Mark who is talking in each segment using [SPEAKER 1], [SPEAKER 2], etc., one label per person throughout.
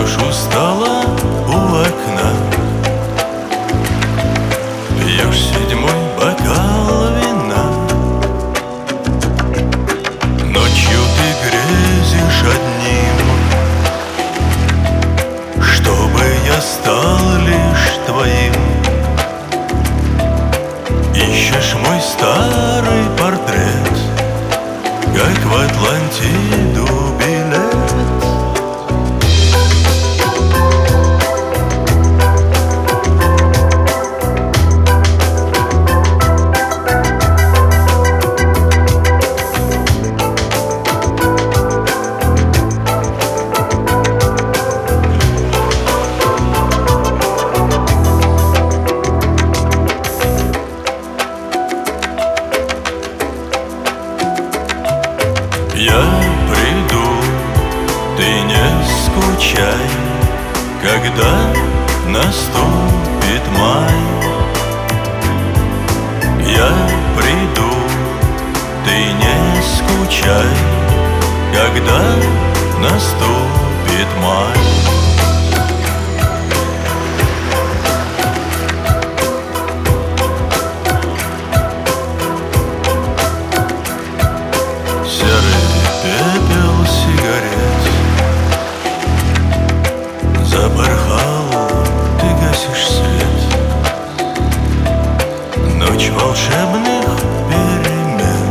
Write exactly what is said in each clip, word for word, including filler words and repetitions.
[SPEAKER 1] Сидишь у стола, у окна, пьешь седьмой бокал вина. Ночью ты грезишь одним, чтобы я стал лишь твоим. Ищешь мой старый портрет, как в Атлантиду билет. Я приду, ты не скучай, когда наступит май. Я приду, ты не скучай, когда наступит май. Пепел сигарет запорхал, ты гасишь свет. Ночь волшебных перемен,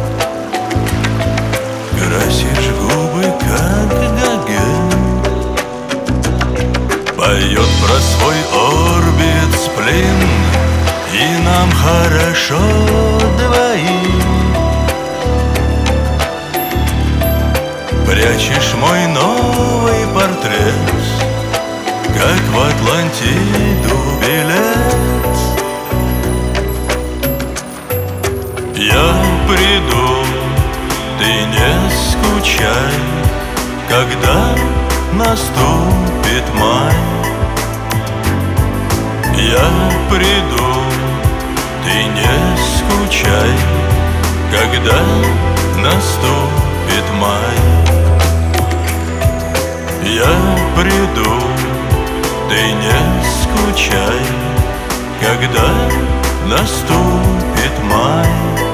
[SPEAKER 1] красишь губы, как Гоген. Поет про свой орбит сплин, и нам хорошо двоим. Прячешь мой новый портрет, как в Атлантиду билет. Я приду, ты не скучай, когда наступит май. Я приду, ты не скучай, когда наступит май. Я приду, ты не скучай, когда наступит май.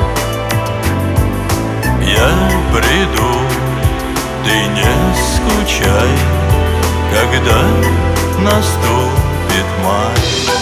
[SPEAKER 1] Я приду, ты не скучай, когда наступит май.